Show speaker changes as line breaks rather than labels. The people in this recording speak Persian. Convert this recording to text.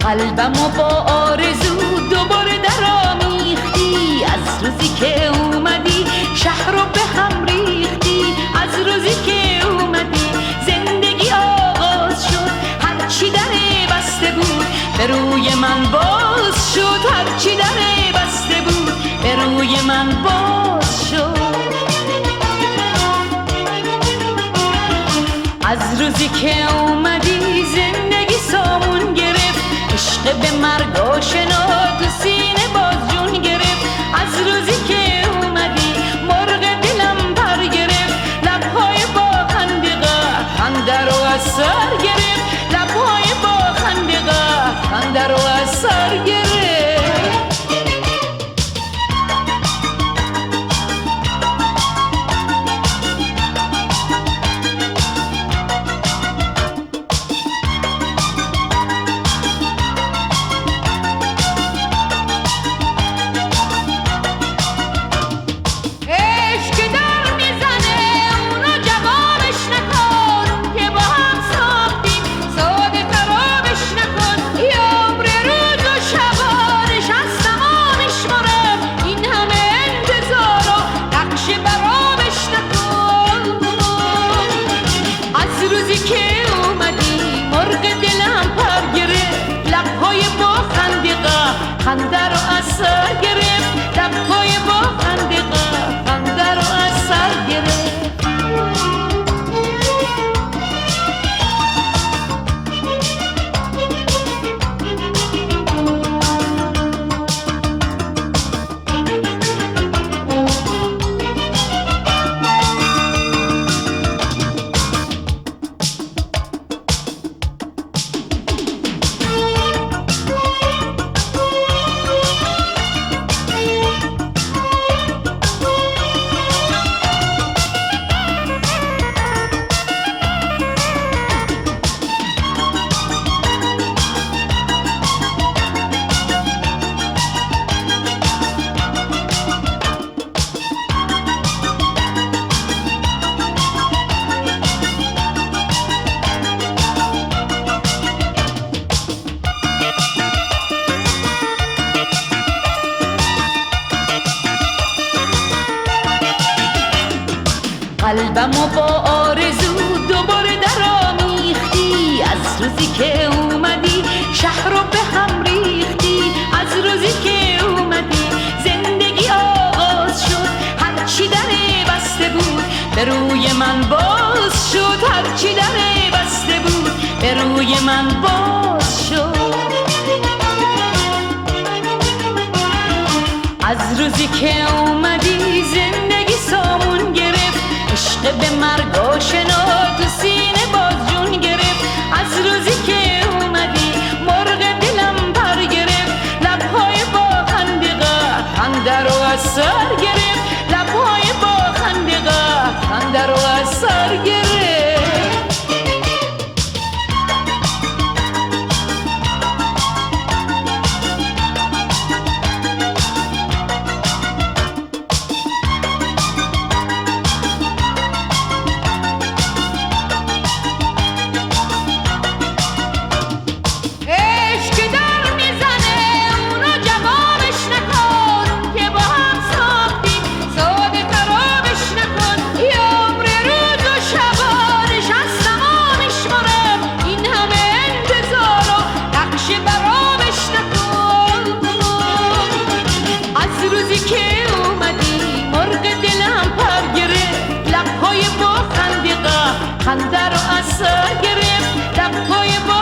قلبمو با آرزو دوباره درآمیختی. از روزی که اومدی شهر رو به هم ریختی. از روزی که اومدی زندگی آغاز شد. هرچی در بسته بود به روی من باز شد. هرچی در بسته بود به روی من باز شد. از روزی که اومدی زندگی سامون گرفت. عشق به مرگ آشنا تو سینه باز جون گرفت. از روزی که اومدی مرغ دلم پر گرفت. لبهای با خنده رو از سر گرفت. لبهای با خنده رو از سر گرفت. خنده رو از سر گرفت. لبهای با خنده رو از سر گرفت. قلبمو با آرزو دوباره درآمیختی. از روزی که اومدی شهر رو به هم ریختی. از روزی که اومدی زندگی آغاز شد. هرچی در بسته بود به روی من باز شد. هرچی در بسته بود به روی من باز شد. از روزی که اومدی زندگی سامون گرفت. عشق به مرگ آشنا تو سینه باز جون گرفت. از روزی که اومدی مرغ دلم پر گرفت. لبهای با خنده رو از سر گرفت. لبهای با خنده رو از سر گرفت. خنده رو از سر گرفت. لبهای با